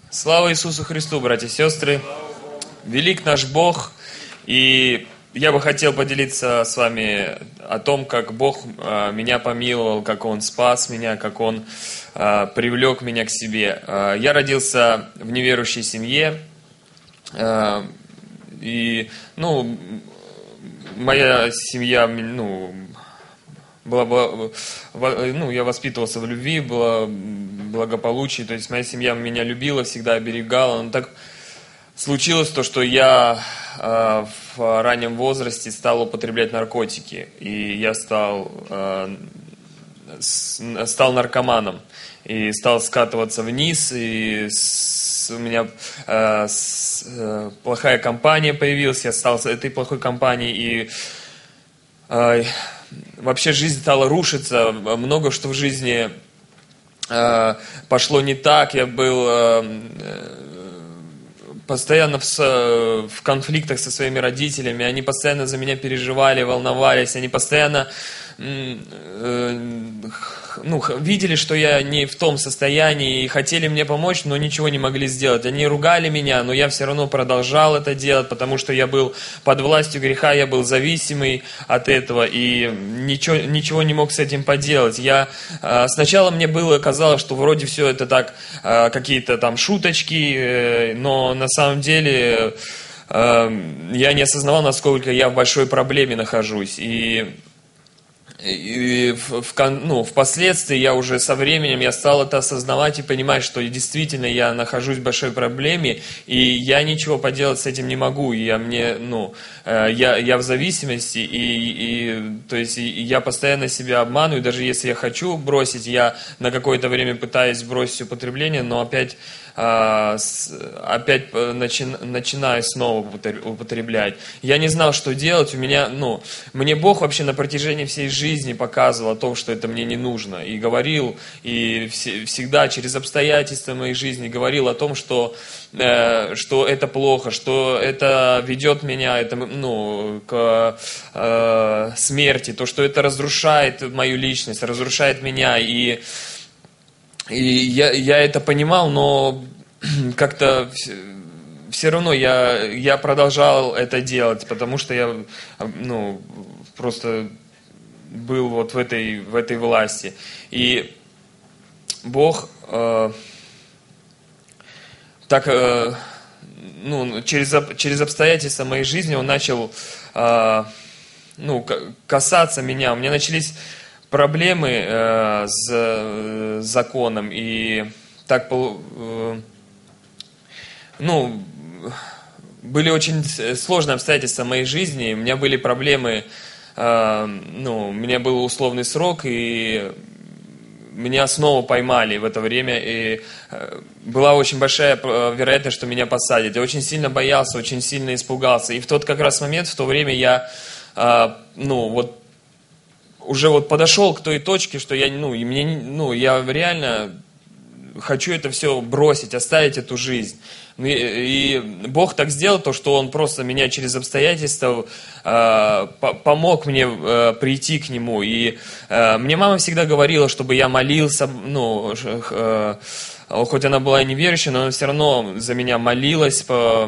Слава Иисусу Христу, братья и сестры! Велик наш Бог, и я бы хотел поделиться с вами о том, как Бог меня помиловал, как Он спас меня, как Он привлек меня к себе. Я родился в неверующей семье, и, моя семья, я воспитывался в любви, было благополучие, то есть моя семья меня любила, всегда оберегала. Но так случилось то, что я в раннем возрасте стал употреблять наркотики, и я стал наркоманом, и стал скатываться вниз, и у меня плохая компания появилась, я стал с этой плохой компанией, и вообще жизнь стала рушиться, много что в жизни пошло не так, я был постоянно в конфликтах со своими родителями, они постоянно за меня переживали, волновались, они постоянно видели, что я не в том состоянии, и хотели мне помочь, но ничего не могли сделать. Они ругали меня, но я все равно продолжал это делать, потому что я был под властью греха, я был зависимый от этого, и ничего не мог с этим поделать. Сначала мне казалось, что вроде все это так, какие-то там шуточки, но на самом деле я не осознавал, насколько я в большой проблеме нахожусь. И впоследствии я уже со временем я стал это осознавать и понимать, что действительно я нахожусь в большой проблеме, и я ничего поделать с этим не могу. Я в зависимости, то есть я постоянно себя обманываю, даже если я хочу бросить, я на какое-то время пытаюсь бросить употребление, но опять начинаю снова употреблять. Я не знал, что делать. Мне Бог вообще на протяжении всей жизни показывал о том, что это мне не нужно. И говорил, и всегда через обстоятельства моей жизни говорил о том, что это плохо, что это ведет меня к смерти, то, что это разрушает мою личность, разрушает меня. И я это понимал, но как-то все равно я продолжал это делать, потому что я просто был вот в этой власти. И Бог через обстоятельства моей жизни Он начал касаться меня. У меня начались проблемы с законом, и так были очень сложные обстоятельства моей жизни, у меня были проблемы, у меня был условный срок, и меня снова поймали в это время, и была очень большая вероятность, что меня посадят. Я очень сильно боялся, очень сильно испугался, и в тот как раз момент, в то время я уже подошел к той точке, что я реально хочу это все бросить, оставить эту жизнь. И Бог так сделал, то, что Он просто меня через обстоятельства помог мне прийти к Нему. И мне мама всегда говорила, чтобы я молился, хоть она была и неверующая, но она все равно за меня молилась,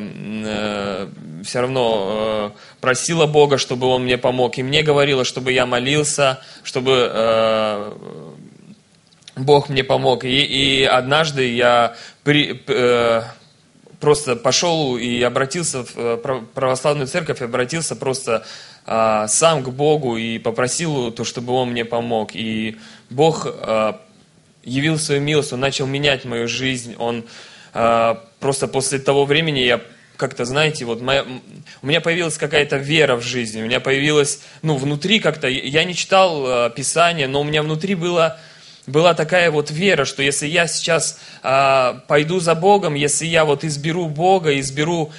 все равно просила Бога, чтобы Он мне помог. И мне говорила, чтобы я молился, чтобы Бог мне помог. И однажды я просто пошел и обратился в православную церковь, обратился просто сам к Богу и попросил, чтобы Он мне помог. И Бог явил свою милость, Он начал менять мою жизнь. Он просто после того времени я как-то, знаете, у меня появилась какая-то вера в жизни, у меня появилась, внутри как-то, я не читал Писание, но у меня внутри была такая вера, что если я сейчас пойду за Богом, если я изберу Бога, истину,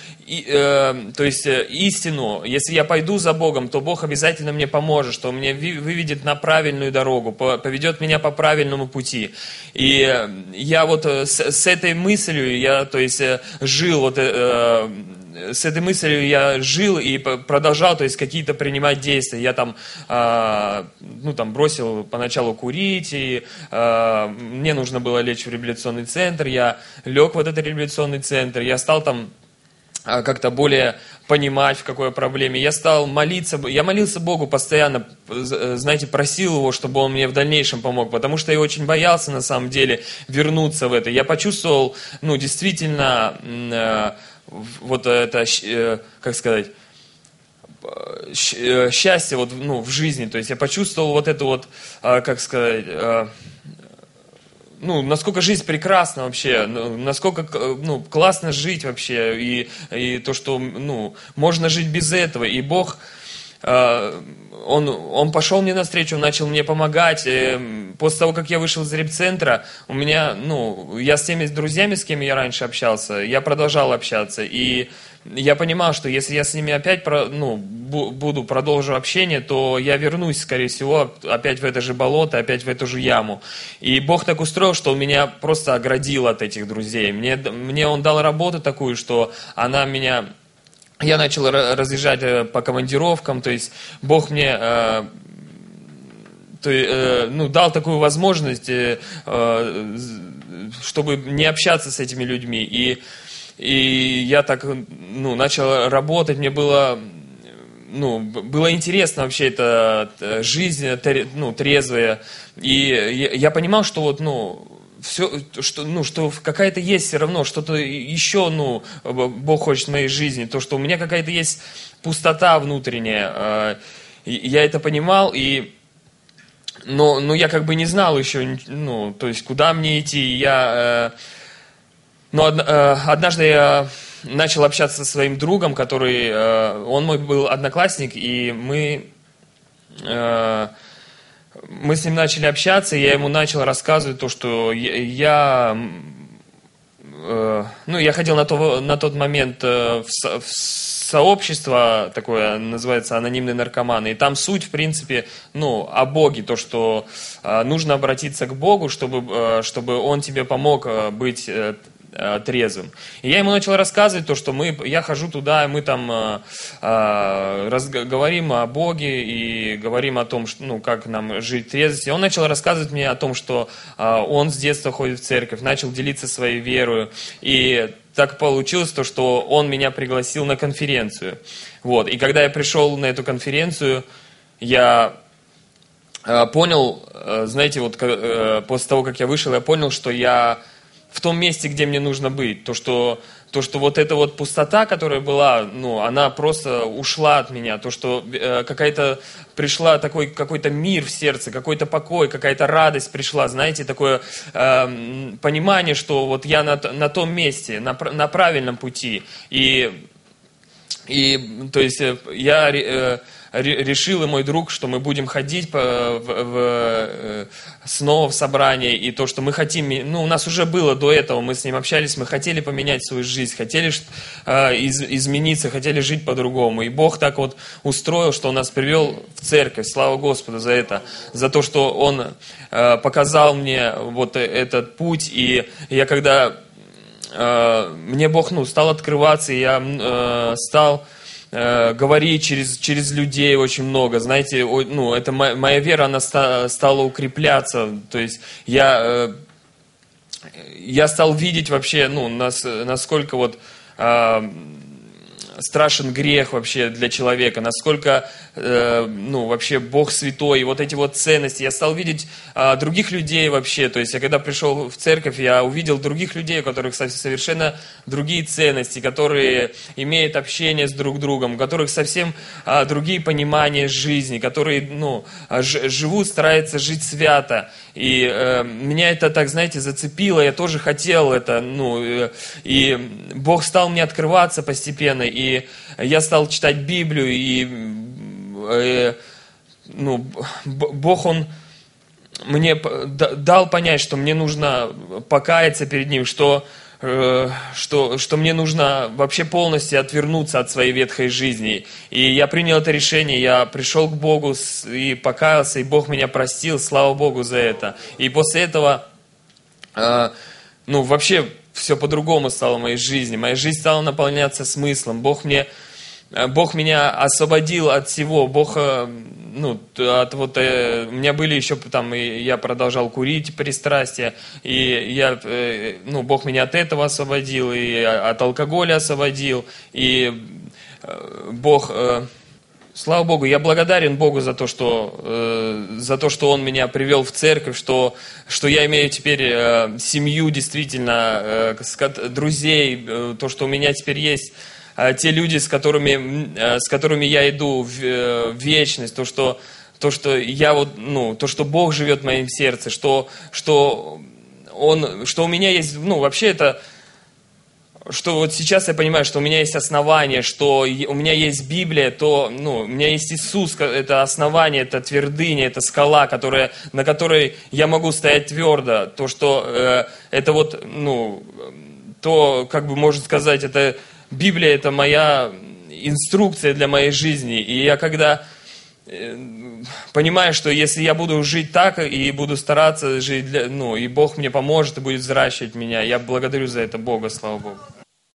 если я пойду за Богом, то Бог обязательно мне поможет, что Он меня выведет на правильную дорогу, поведет меня по правильному пути. И я с этой мыслью, жил с этой мыслью я жил и продолжал, то есть какие-то принимать действия. Я там, бросил поначалу курить, и мне нужно было лечь в реабилитационный центр. Я лег в этот реабилитационный центр, я стал там как-то более понимать, в какой проблеме. Я стал молиться, я молился Богу постоянно, знаете, просил Его, чтобы Он мне в дальнейшем помог, потому что я очень боялся, на самом деле, вернуться в это. Я почувствовал, действительно, вот это, как сказать, счастье в жизни. То есть я почувствовал вот это вот, как сказать, насколько жизнь прекрасна вообще, насколько классно жить вообще, и то, что можно жить без этого. И Бог, Он пошел мне навстречу, Он начал мне помогать. После того, как я вышел из репцентра, у меня, я с теми друзьями, с кем я раньше общался, я продолжал общаться. И я понимал, что если я с ними опять продолжу общение, то я вернусь, скорее всего, опять в это же болото, опять в эту же яму. И Бог так устроил, что Он меня просто оградил от этих друзей. Мне Он дал работу такую, что я начал разъезжать по командировкам, то есть Бог мне дал такую возможность, чтобы не общаться с этими людьми. И я так, начал работать, мне было интересно вообще эта жизнь, трезвая. И я понимал, что все, что какая-то есть все равно, что-то еще, Бог хочет в моей жизни, то, что у меня какая-то есть пустота внутренняя. Я это понимал, но я как бы не знал еще, то есть куда мне идти. Но однажды я начал общаться со своим другом, он мой был одноклассник, и мы с ним начали общаться, и я ему начал рассказывать то, что я ходил на тот момент в сообщество, такое называется «Анонимные наркоманы», и там суть, в принципе, о Боге, то, что нужно обратиться к Богу, чтобы Он тебе помог быть трезвым. И я ему начал рассказывать то, что я хожу туда, и мы там говорим о Боге и говорим о том, что, как нам жить трезвости. Он начал рассказывать мне о том, что он с детства ходит в церковь, начал делиться своей верой. И так получилось то, что он меня пригласил на конференцию. Вот. И когда я пришел на эту конференцию, я понял, знаете, после того, как я вышел, я понял, что я в том месте, где мне нужно быть. То, что вот эта вот пустота, которая была, она просто ушла от меня. То, что какая-то пришла какой-то мир в сердце, какой-то покой, какая-то радость пришла, знаете, такое понимание, что вот я на том месте, на правильном пути. И то есть я решил, и мой друг, что мы будем ходить снова в собрание, и то, что мы хотим, у нас уже было до этого, мы с ним общались, мы хотели поменять свою жизнь, хотели измениться, хотели жить по-другому. И Бог так вот устроил, что Он нас привел в церковь, слава Господу за это, за то, что Он показал мне вот этот путь, и я когда, мне Бог, стал открываться, и я стал говорить через людей очень много, знаете, это моя вера, она стала укрепляться, то есть я стал видеть вообще, насколько вот страшен грех вообще для человека, насколько вообще Бог святой, и вот эти вот ценности. Я стал видеть других людей вообще, то есть я когда пришел в церковь, я увидел других людей, у которых совершенно другие ценности, которые имеют общение с друг другом, у которых совсем другие понимания жизни, которые живут, стараются жить свято. И меня это так, знаете, зацепило, я тоже хотел это, и Бог стал мне открываться постепенно, и я стал читать Библию, и Бог, Он мне дал понять, что мне нужно покаяться перед Ним, что мне нужно вообще полностью отвернуться от своей ветхой жизни. И я принял это решение, я пришел к Богу и покаялся, и Бог меня простил, слава Богу за это. И после этого, вообще, все по-другому стало в моей жизни. Моя жизнь стала наполняться смыслом. Бог меня освободил от всего. Бог, у меня были еще там, и я продолжал курить пристрастия, и Бог меня от этого освободил, и от алкоголя освободил, и Бог, слава Богу, я благодарен Богу за то, что Он меня привел в церковь, что я имею теперь семью, действительно, друзей, то, что у меня теперь есть те люди, с которыми я иду в вечность, то, что Бог живет в моем сердце, что у меня есть, вообще это, что вот сейчас я понимаю, что у меня есть основание, что у меня есть Библия, то, у меня есть Иисус, это основание, это твердыня, это скала, на которой я могу стоять твердо, то, что это вот, то, как бы можно сказать, это Библия – это моя инструкция для моей жизни. И я когда понимаю, что если я буду жить так и буду стараться жить, и Бог мне поможет и будет взращивать меня, я благодарю за это Бога, слава Богу.